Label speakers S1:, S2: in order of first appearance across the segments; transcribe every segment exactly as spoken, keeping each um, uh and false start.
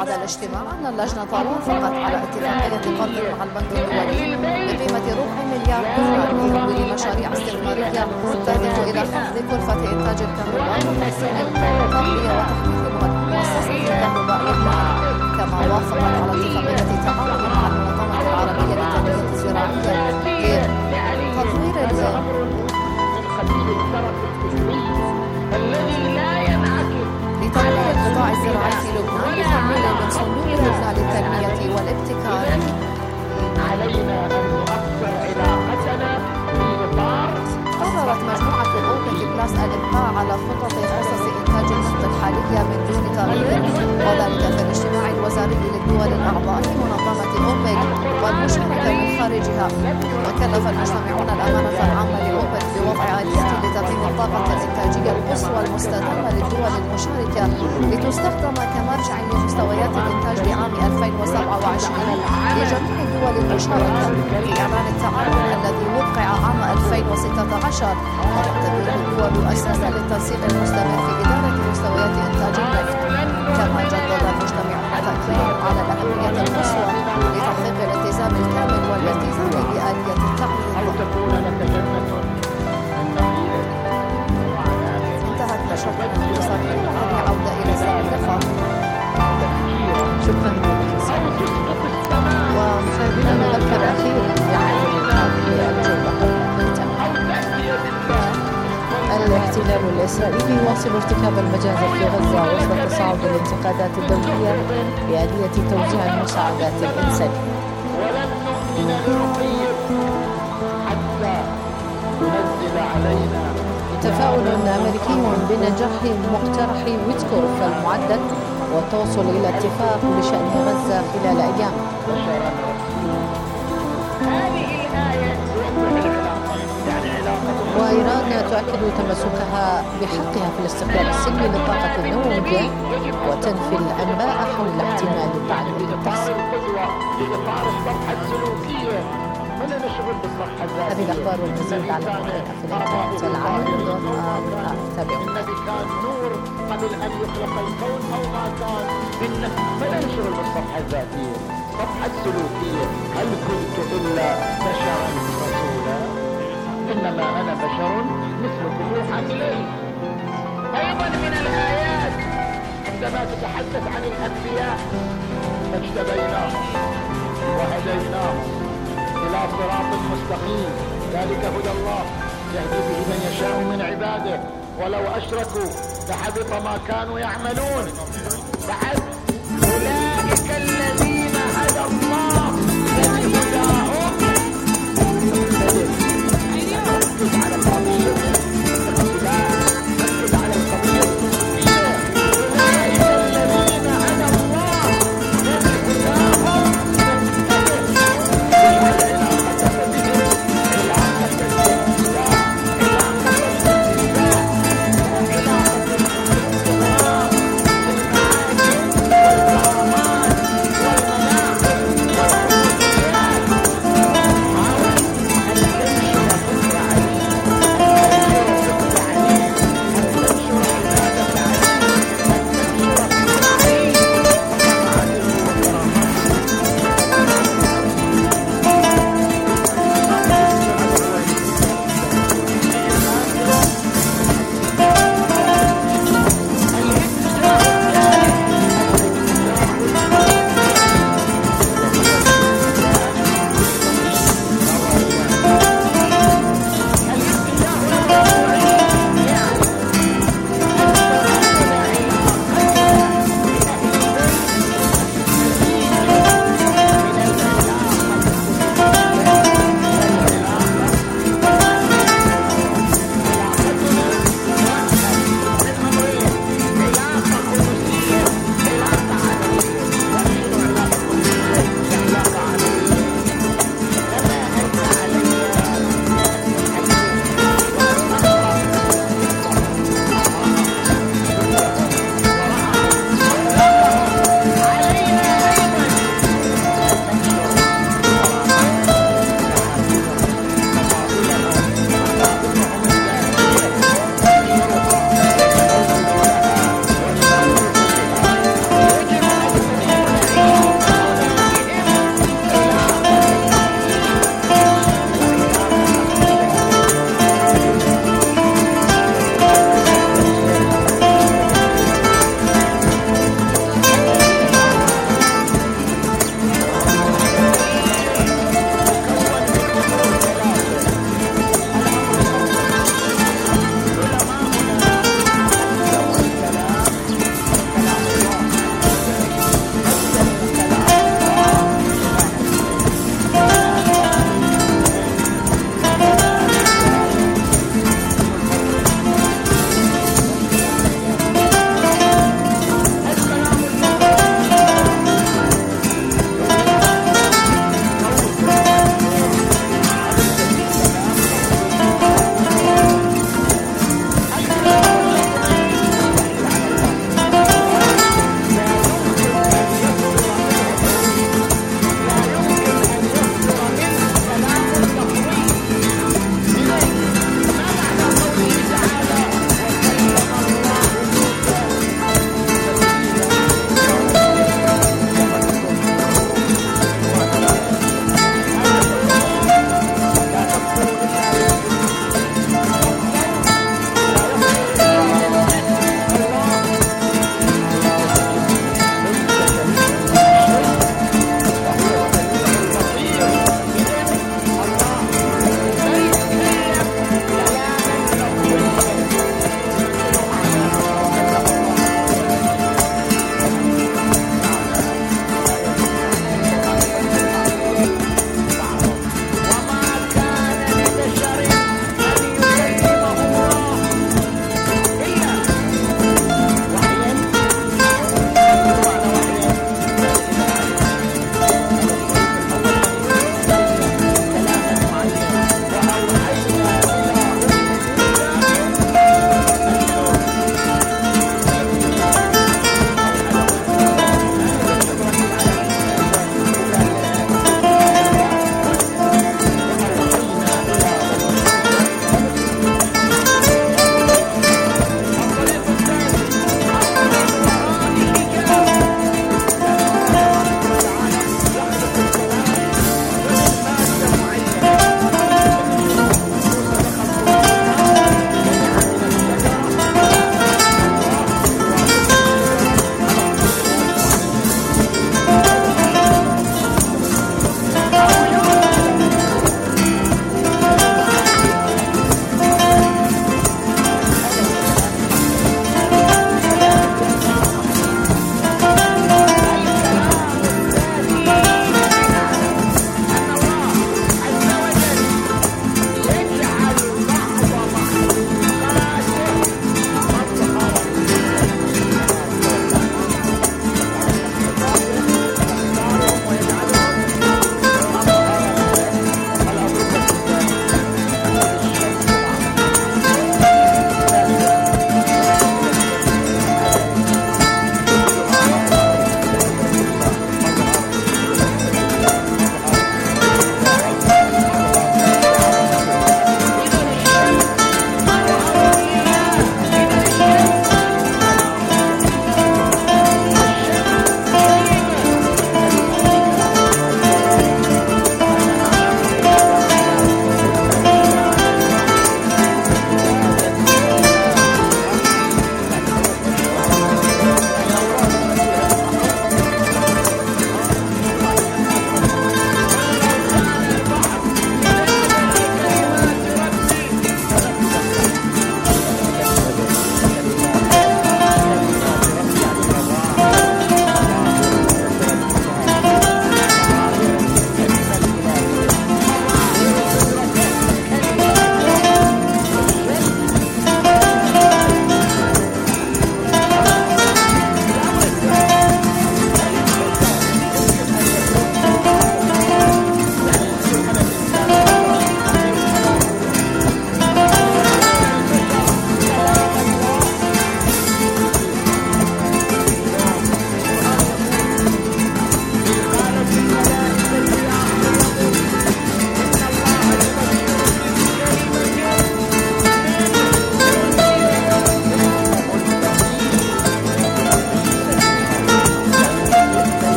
S1: بعد الاجتماع أن اللجنة وافقت على اتفاقية قرض مع البنك الدولي بقيمة ربع مليار دولار لتمويل مشاريع استثمارية تهدف إلى خفض كلفة إنتاج الكهرباء وتحسين التغذية وتحقيق مؤسسة الكهرباء للمال. كما وافقت على اتفاقية تعاون مع المنظمة العربية للتنمية الزراعية لتطوير لتنمية القطاع الزراعي في لبنان بتمويل من صندوق لبنان للتنمية والابتكار. علينا أن نؤثر علاقتنا في إطار. قررت مجموعة أوبك بلس الإبقاء على خطط خصص إنتاج النفط الحالية من دون تغيير، وذلك في الاجتماع الوزاري للدول الأعضاء في منظمة أوبك والمشاركة من خارجها. وكلف المجتمعون الأمانة العامة لأوبك بوضع آليات لتقييم الطاقة الإنتاجية القصوى المستدامة للدول المشاركة لتستخدم كمرجع لمستويات الإنتاج لعام ألفين وسبعة وعشرين لجميع الدول المشاركة في إعلان التعاون الذي وقع عام ألفين وستة عشر. وتعتبر الدول أساسا للتنسيق المستمر في إدارة مستويات إنتاج النفط. كما جدد المجتمعون تأكيدهم على الأهمية القصوى لتحقيق الالتزام الكامل والالتزام بآلية التعويض. انتهت نشرة الاقتصادية وهذه عودة إلى السابقة.
S2: شكرا ومشاهدينا نذكر أخيرا هذه الجولة الاحتلال الإسرائيلي يواصل ارتكاب المجازر في غزة وسط تصاعد الانتقادات الدولية بآلية توزيع المساعدات الإنسانية.
S3: ولن نؤمن لرقية حتى ينزل علينا.
S2: تفاؤل أمريكي بنجاح مقترح ويتكوف المعدل والتوصل إلى اتفاق بشأن غزة خلال أيام. وإيران تؤكد تمسكها بحقها في الاستقلال السلمي للطاقة النووية وتنفي الأنباء حول احتمال تعديل التحصيل. هذه الأخبار والمزيد على موقعنا في الإنترنت العالم دوت آر. تابعونا.
S3: كان نور قبل أن يخلق الكون أو ما كان إن فننشر بالصفحة الذاتية الصفحة السلوكية. هل كنت إلا بشرا رسولا؟ إنما أنا بشر مثلكم يوحى إلي. أيضا من الآيات عندما تتحدث عن الأنبياء فاجتبيناهم وهديناهم إلى صراط مستقيم ذلك هدى الله يهدي به من يشاء من عباده ولو أشركوا لحبط ما كانوا يعملون. بعد أولئك الذين هدى الله فبهداهم ركز على القضية لا ركز على القضية أولئك الذين هدى الله فبهداهم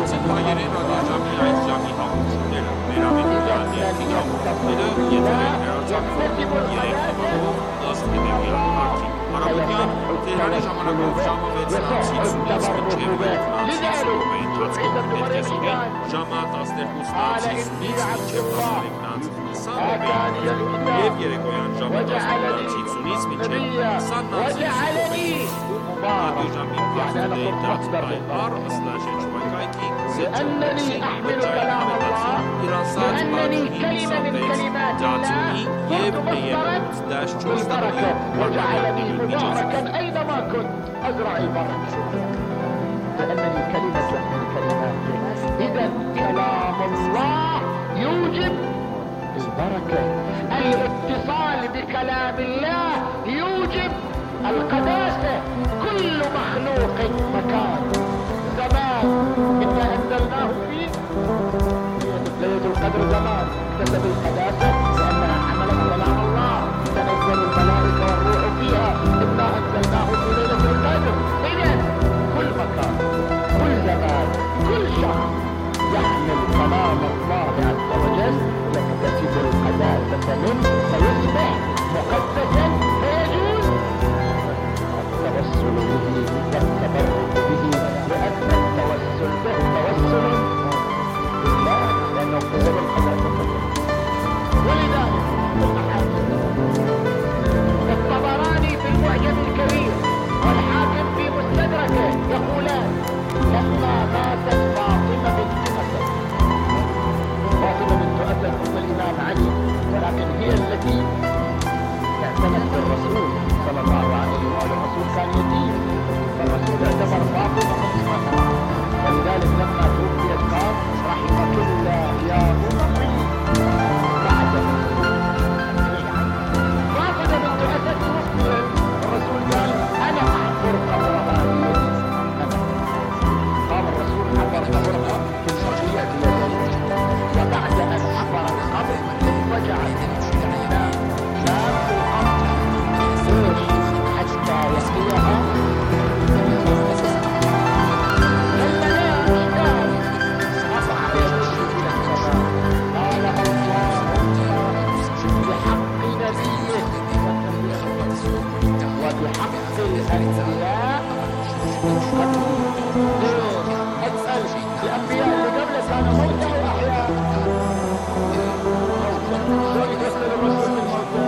S4: Sentayene radyo cami ait cami halkı nella meramente cami antico ed yetere erçak yere kamabu nasıl bir arki Arabutyan Tehrani Şamanakov Şama ve Tsansi Sunitski Çevre Tsansi Sloveni Tatski Merkezinde Şama Tasterkus Tsansi Sunitski Çevre Tsansi Sloveni Yev yere koyan Şama Tasterkus Sunitski Çevre Tsansi Sloveni Radyo Cami Partide Tatbay Ar Asla Şeçvayki
S3: لأنني أحمل كلام الله وأنني كلمة من كلمات الله كنت مصدرا بالبركة وجعلني مباركا أينما كنت أزرع البركة لأنني كلمة من كلماته. إذا كلام الله يوجب البركة. الاتصال بكلام الله يوجب القداسة. كل مخلوق مكان زمان إنا أنزلناه فيه ليلة القدر زمان اكتسب القداسة لأنها حملت كلام الله تنزل الملائكة والروح فيها إنا أنزلناه في ليلة القدر. إذن كل مكان كل زمان كل شخص يحمل كلام الله عز وجل يكتسب القداسة منه فيصبح مقدسا فيجوز التوسل به والتبرك به لأن التوسل به توسل بالله لأنه اكتسب القداسة. ولذلك الطبراني في المعجم الكبير والحاكم في مستدركه يقولان لما ماتت فاطمة بنت أسد فاطمة بنت أسد أم الإمام علي ولكن هي التي اعتنت بالرسول صلى الله عليه وآله. الرسول كان يتيم فالرسول اعتبر فاطمة أمها ولذلك لما توفيت قال رحمك الله يا أمي بعد فاطمة بنت أسد توفيت الرسول قال أنا أحفر قبرها قام الرسول حفر قبرها في الشرقية اليدين وبعد أن حفر القبر وجعل الإسلام شاب الأرض ليش حتى يحييها وبحق الأنبياء أسأل الأنبياء اللي قبل كانوا موتى وأحياء شو يفسر الرسول بالموتى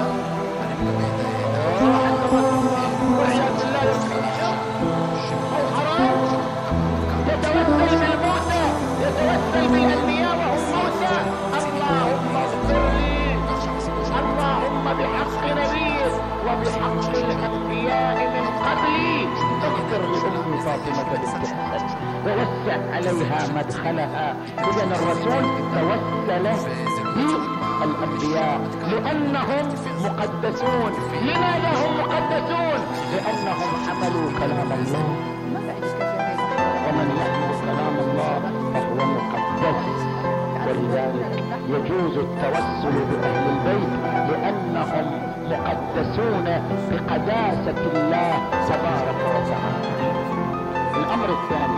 S3: وعياذ بالله أو حرام يتوسل بالموتى يتوسل بالأنبياء وهم موتى. اللهم اغفر لي اللهم بحق نبيك وبحق الأنبياء من قبلي اغفر لأمي فاطمة بنت أسد ووسع عليها مدخلها. إذن الرسول توسل بالأنبياء لأنهم مقدسون. لماذا هم مقدسون؟ لأنهم حملوا كلام الله ومن يحمل كلام الله فهو مقدس. ولذلك يجوز التوسل بأهل البيت لأنهم مقدسون بقداسة الله تبارك وتعالى. الأمر الثاني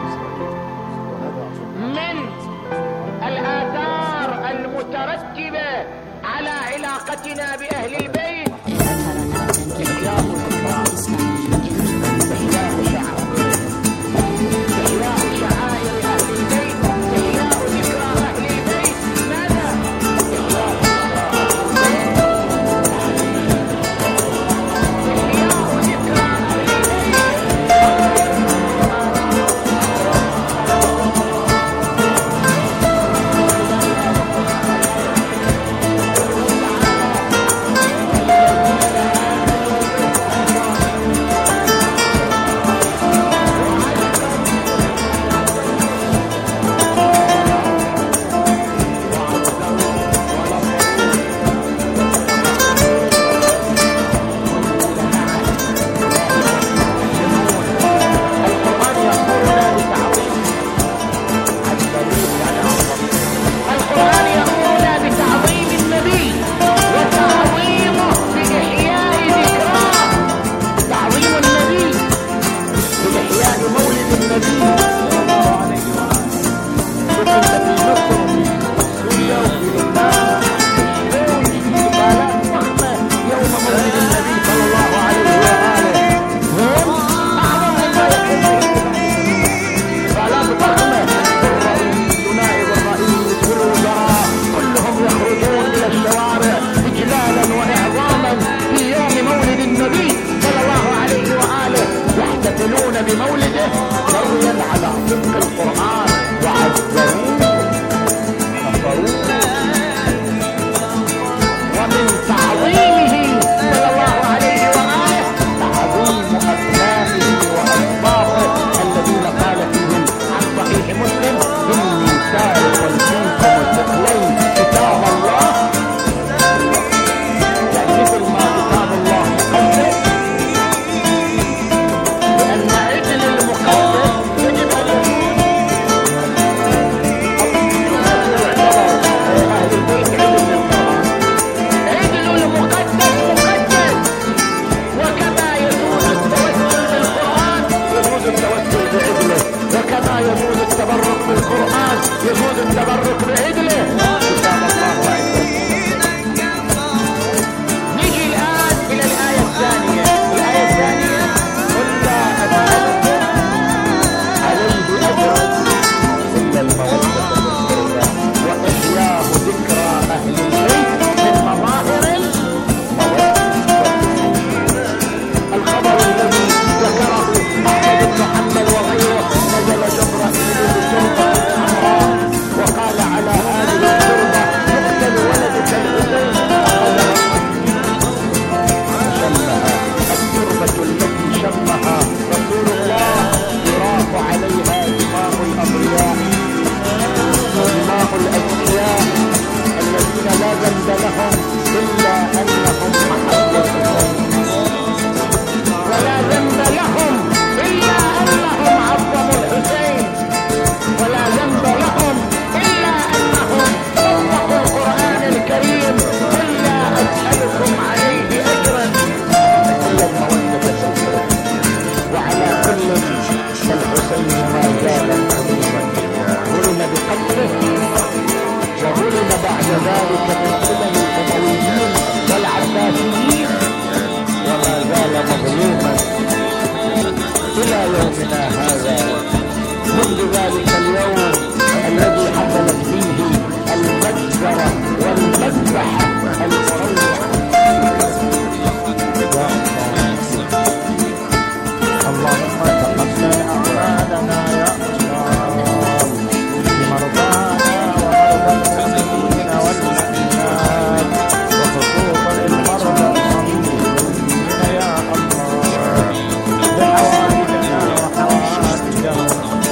S3: من الآثار المترتبة على علاقتنا بأهل البيت إحياء الإكرام إحياء شعائر أهل البيت إحياء ذكرى أهل البيت. ماذا؟ إحياء يجوز التبرك بعجله كتاب الله وعزه. نيجي الآن إلى الآية الثانية. الآية الثانية قل لا أسألكم عليه أجرا إلا المودة في القربى وإحياء ذكرى أهل البيت من مظاهر المودة. الخبر الذي ذكره أحمد بن حنبل وغيره نزل جبرائيل بتربة حمراء وقال على هذه التربة يقتل ولدك الحسين شمها التربة التي شمها رسول الله يراق عليها دماء الأبرياء دماء الأذكياء الذين لا ذنب لهم إلا أنهم محبوا الحسين ولا ذنب لهم إلا أنهم عظموا الحسين ولا ذنب لهم إلا أنهم طبقوا القرآن الكريم. قل لا أسألكم عليه أجرا إلا المودة في القربى. وعلى كل الحسين ما زال حبيبا ظلم بقتله وظلم بعد ذلك من قبل الأمويين والعباسيين وما زال مظلوما إلى يومنا هذا. منذ ذلك اليوم الذي حصلت فيه المجزرة والمذبحة المروعة. اللهم تقبل أعمالنا يا الله لمرضانا ومرضى المسلمين والمؤمنات وخصوصا المرضى المظلومين يا الله بحوائجنا وحوائجهم.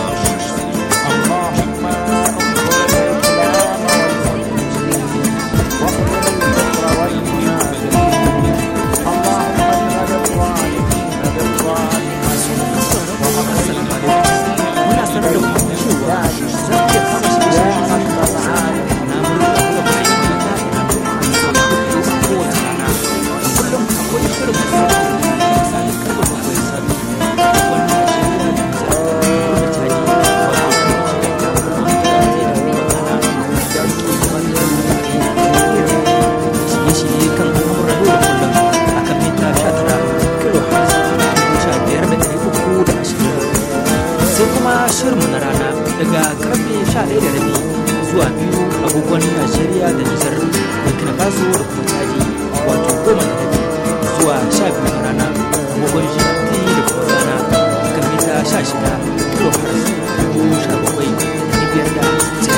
S3: اللهم انصر الإسلام والمسلمين واغفر الكفر والمنافقين. اللهم اجعل الظالمين بالظالمين
S5: muna sanar da ku cewa za ku iya kama shi da shi a kan tsarin na murna da kuma yin da ta ina kuma an samu kuɗi kowace rana kullum akwai shirin musamman misalin karfe bakwai sabi wannan shirya da mutane da caji shirye-shirye kan al'amuran yau da kullum akan mita sha tara kilo hamsin sha biyar da ɗari uku da ashirin. Sai kuma shirinmu na rana daga karfe sha ɗaya da rabi zuwa biyu agogon Najeriya da Nijar, Burkina Faso da kuma Chadi, wato goma da rabi zuwa sha biyu na rana agogon G M T da kuma Ghana kan mita sha shida kilo hamsin dubu sha bakwai da biyar da sittin.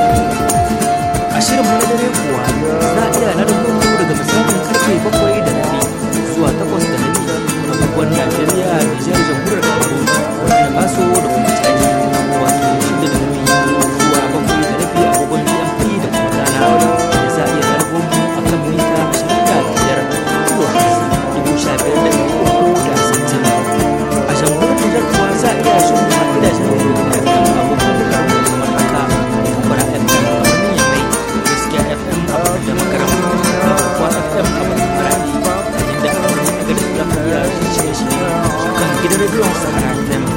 S5: A shirinmu na dare kuwa za a iya lalubun mu daga misalin karfe bakwai da rabi zuwa takwas da rabi agogon Najeriya, Nijar, Jamhuriyar Kamaru, Burkina Faso da kuma Chadi, wato shida da rabi zuwa bakwai da rabi agogon G M T da kuma Ghana da za a iya lalubun mu a kan mita ashirin da biyar kilo hamsin dubu sha biyar da ɗari uku da sittin. A Jamhuriyar Nijar kuwa za a iya shirin a gidajen rediyo da F M abokan da kamar haka Tambara F M a birnin Yamai, Gaskiya F M a birnin Makaram da kuwa F M a birnin Maradi, inda a birnin Agadez za ku iya shirye-shirye kan gidan rediyon Sahara F M.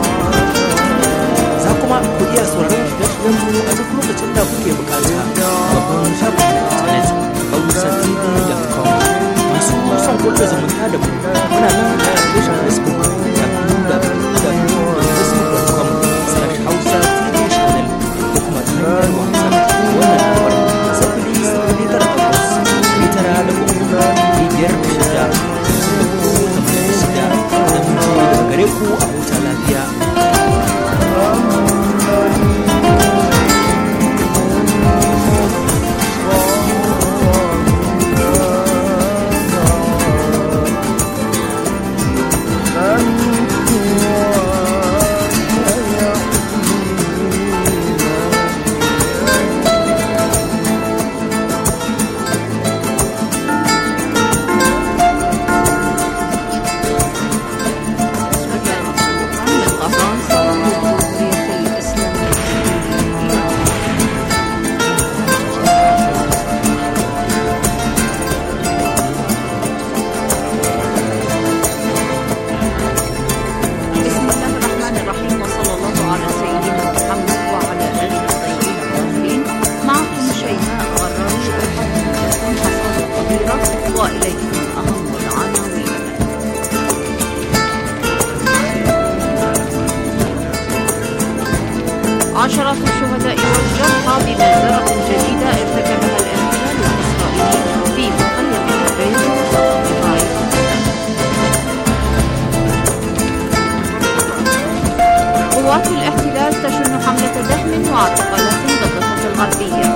S5: Za kuma ku iya sauraron shirye-shiryen mu a duk lokacin da kuke bukata babban shafin na intanet hausa t v dot com. Masu son kulla zumunta da mu muna nan a adireshin Facebook w w w dot facebook dot com slash hausa t v channel ko kuma ta hanyar WhatsApp wannan lambar sifili sifili tara takwas ɗari tara da uku biyar da shida sifili kamar da shida da mutu daga gare ku a huta lafiya.
S3: Thank you.
S6: معتقلات بالضفة الغربية.